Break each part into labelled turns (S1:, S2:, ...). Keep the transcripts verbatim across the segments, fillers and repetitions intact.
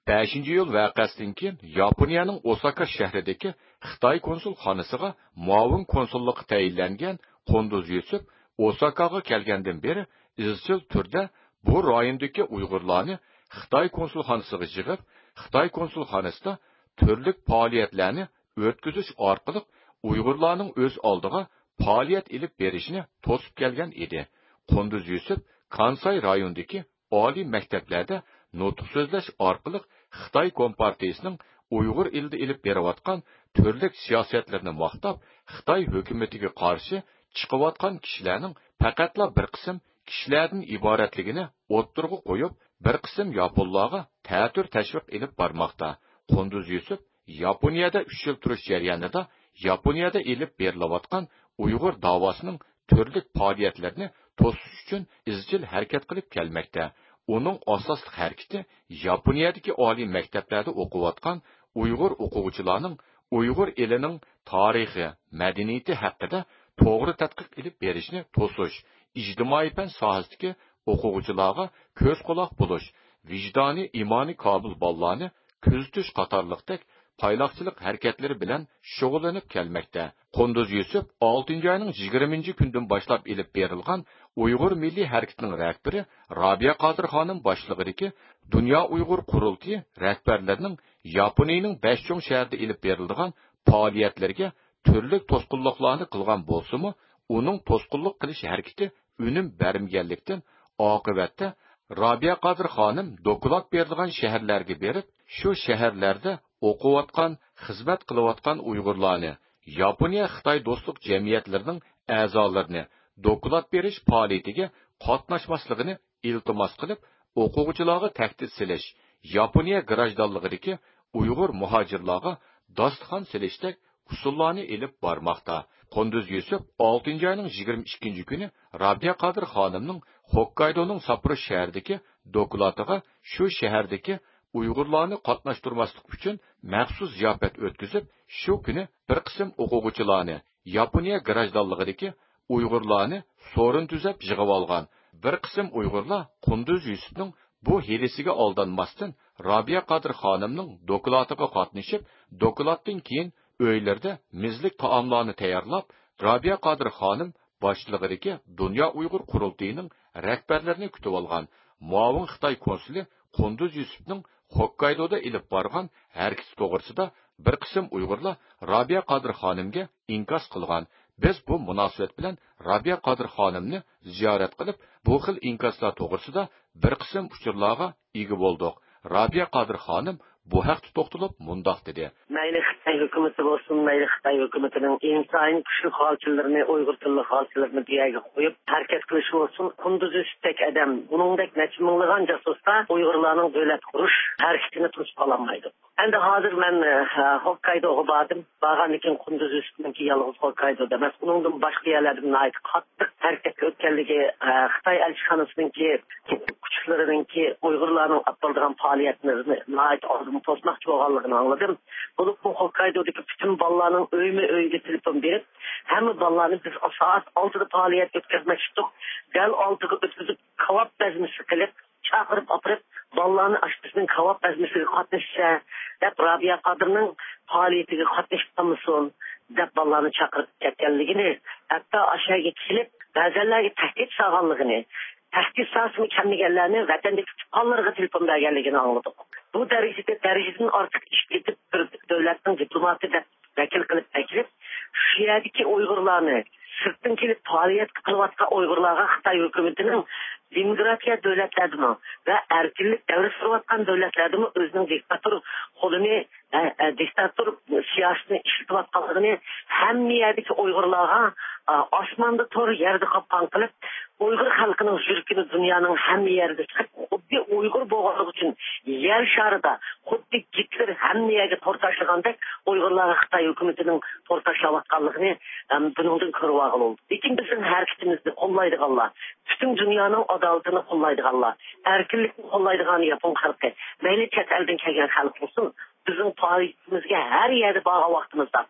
S1: beshinchi iyul vaqasidan keyin Yaponiyaning Osaka shahridagi Xitoy konsulxonasiga muavin konsullik tayinlangan Qunduz Yusuf Osakaga kelgandan beri izchil turda bu rayondagi Uyg'urlarni Xitoy konsulxonasiga yig'ib, Xitoy konsulxonasida turli faoliyatlarni o'tkazish orqali Uyg'urlarning o'z oldiga faoliyat ilib berishini to'sib kelgan edi. Qunduz Yusuf Kansay rayonidagi oliy maktablarda nutq so'zlash orqali Xitoy Kompartiyasining Uyg'ur elida ilib berayotgan turli siyosatlarni maqtab, Xitoy hukumatiga qarshi chiqayotgan kishilarning faqatla bir qism kishilardan iboratligini o'ttirg'i qo'yib, bir qism yaponlarga ta'tir tashviq ilib bormoqda. Qunduz Yusuf Yaponiyada uch yil turish jarayonida Yaponiyada ilib berilayotgan Uyg'ur davosining turli faoliyatlarini to'sish uchun izchil harakat qilib kelmoqda. Uning asosli harakati Yaponiyadagi oliy maktablarda o'qiyotgan Uyg'ur o'quvchilarning Uyg'ur elining tarixi, madaniyati haqida to'g'ri tadqiq qilib berishni to'sish, ijtimoiy fan sohasidagi o'quvchilarga ko'z quloq bo'lish, vijdoniy imoniy qobil bolalarni kuzatish qatorliqdek payloqchilik harakatlari bilan shug'ullanib kelmoqda. Qunduz Yusuf oltinchi oyning yigirmanchi kundan boshlab ilib berilgan Uyg'ur milliy harakatining rahbari Robiya Qodir xonim boshlig'idagi Dunyo Uyg'ur qurultiyi rahbarlarining Yaponiyaning besh cho'ng shaharida ilib berilgan faoliyatlarga turli to'sqinliklarni qilgan bo'lsa-mu, uning to'sqinlik qilish harakati unum bermaganlikdan oqibatda Robiya Qodir xonim doklad berilgan shaharlarga berib, shu shaharlarda o'qiyotgan, xizmat qilayotgan Uyg'urlarni, Yaponiya Xitoy do'stlik jamiyatlarining a'zolarini doklad berish faoliyatiga qatnashmasligini iltimos qilib, o'quvchilarga tahdid silish, Yaponiya grajdonligidagi Uyg'ur muhojirlarga dasturxon silishdek usullarni ilib bormoqda. Qunduz Yusuf oltinchi oyning yigirma ikkinchi kuni Robiya Qodir xonimning Hokkaydoning Sapporo shahridagi doklatiga shu shahardagi Uyg'urlarni qatnashtirmaslik uchun maxsus ziyofat o'tkazib, shu kuni bir qism o'quvchilarni Yaponiya grajdonligidagi Uyg'urlarni so'rin tuzab yig'ib olgan. Bir qism Uyg'urlar Qunduz Yusufning bu hilisiga aldanmasdan Robiya Qodir xonimning doklatiga qatnashib, doklatdan keyin uylarda mizlik taomlarni tayyorlab, Robiya Qodir xonim boshlig'idagi Dunyo Uyg'ur qurultiyining rahbarlarini kutib olgan. Muavin Xitoy konsuli Qunduz Yusufning Hokkaydoda ilib borgan harakati to'g'risida bir qism Uyg'urlar Robiya Qodir xonimga inkos qilgan. Biz bu munosabat bilan Robiya Qodir xonimni ziyorat qilib, bu xil inkoslar to'g'risida bir qism uchurlarga ega bo'ldik. Robiya Qodir xonim bu haqda to'xtalib mundoq dedi.
S2: Mayli Xitoy hukumati bo'lsin, mayli Xitoy hukumatining inson kuchli xalqchilarini, Uyg'ur tilli xalqchilarini biyaga qo'yib harakat qilish bo'lsin. Qunduz Yusufdek odam, buningdek necha minglagan jasuslar Uyg'urlarning davlat qurish harakatini turib qololmaydi. Endi hozir men Hokkaydoga bordim. Borgandan keyin Qunduz Yusufningki yolg'iz Hokkaydoda emas, uningdan boshqa yerlardan ayt qattiq harakat o'tganligi, Xitoy elchixonasininki kuchlariningki Uyg'urlarning olib faoliyatlarini ayt oldim to'smoqchi bo'lganligini angladim. Bo'lib bu Hokkaydo'dagi bütün bolalarning uyma-uyga telefon berib, hamma bolalarni biz soat oltida faoliyat o'tkazmoqchidik. Dal oltiga o'tkazib, kavob bazmisi qilib, chaqirib opirib, bolalarni ashtisning kavob bazmisiga qatnashsa, deb Robiya Qodirning faoliyatiga qatnashmoqmisin deb bolalarni chaqirib ketganligini, hatto aşağıya kelib, ba'zanlarga tahdid solganligini, tahdid solishmi kelmaganlarni vatandagi tutqunlarga telefon berganligini angladik. Bu darajada darajadan ortiq ish ketib bir davlatning diplomati deb vakil qilib taklif, shu yerdagi Uyg'urlarni sirtdan kelib faoliyat qilayotgan Uyg'urlarga Xitoy hukumatining demokratiya davlatlarida va erkinlik davri surayotgan davlatlarda o'zining diktator qo'lini, diktator siyosatini ishlatayotganligini hamma yerdagi Uyg'urlarga osmonda to'r yerda qopqon qilib, Uyg'ur xalqining yurkini dunyoning hamma yerida chiqib, xuddi Uyg'ur bo'lganligi uchun yer sharida xuddi Hitler hamma yerga to'r tashlagandek Uyg'urlarga Xitoy hukumatining to'r tashlayotganligini buningdan ko'rib olgan. Lekin bizning harakatimizni qo'llaydiganlar, butun dunyoning adolatini qo'llaydiganlar, erkinlikni qo'llaydigan Yapon xalqi, mayli chet eldan kelgan xalq bo'lsin, bizning faoliyatimizga har yerda borgan vaqtimizda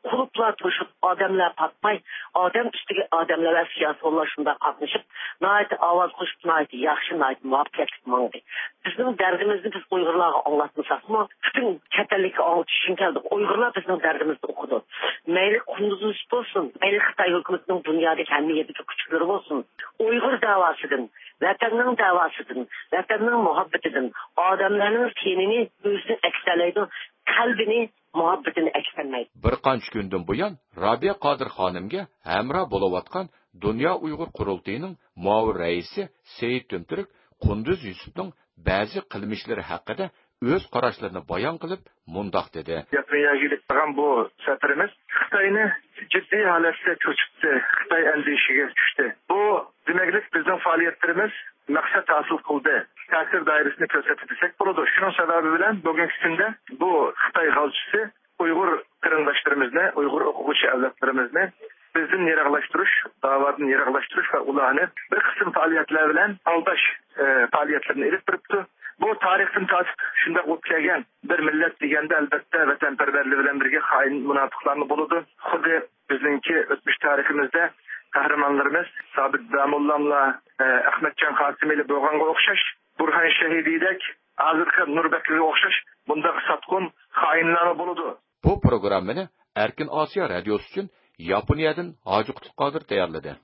S2: kuluplar toşup, adamlar patmay, adam üstüge adamlar ve siyasonlar şunda katmışıp, nahayeti avaz koşup, nahayeti yakşı, nahayeti muhabbetlik mandı. Bizim derdimizni biz Uygurlarga anlatmasak mı? Bütün ketellik anlatışın geldi. Uygurlar bizim derdimizni okudu. Meyli kunduzun üstü olsun, meyli Xitay hükümetinin dünyada kendi yediki küçükleri olsun. Uygur davasıdın, vatanның davasıdın, vatanның muhabbetidir. Adamların tenini, özünü ekseleydi, kalbini, muhabbetini ekselmeydi.
S1: Bir qancha kundan buyon Rabia Qodir xonimga hamroh bo'layotgan Dunyo Uyg'ur qurultiyining muavir raisi Seyit Tömtürk Qunduz Yusufning ba'zi qilmishlari haqida o'z qarashlarini bayon qilib, mundoq dedi.
S3: Yaponiyaga gitgan bu safarimiz Xitoyni ciddi holatda ko'chirdi, Xitoy andishiga tushdi. Bu demaklik bizning faoliyatlarimiz maqsad hosil qildi. Ta'sir doirasini ko'rsatdi desak bo'ladi. Shuning sababi bilan bugungi kunda bu Xitoy g'olchisi Uyg'ur qarindoshlarimizni, Uyg'ur o'quvchi avlodlarimizni bizdan yiroqlashtirish, da'vatni yiroqlashtirish va ularni bir qism faoliyatlar bilan aldash e, faoliyatlarini ilib turibdi. Bu tarixdan tortib shunday o'tib kelgan bir millat deganda albatta vatanparvarlik bilan birga xoin munofiqlarni bo'ladi. Xuddi bizningki o'tmish tariximizda qahramonlarimiz Sobit Damullamlar, e, Ahmadjon Qosimiylar bo'lganga o'xshash, Burhan Shahididek, hozirgi Nurbekga o'xshash bundaq satqun xoinlar bo'ladi.
S1: Bu programmani Erkin Osiyo radiosi uchun Yaponiyadan Hoji Qutqodir tayyorladi.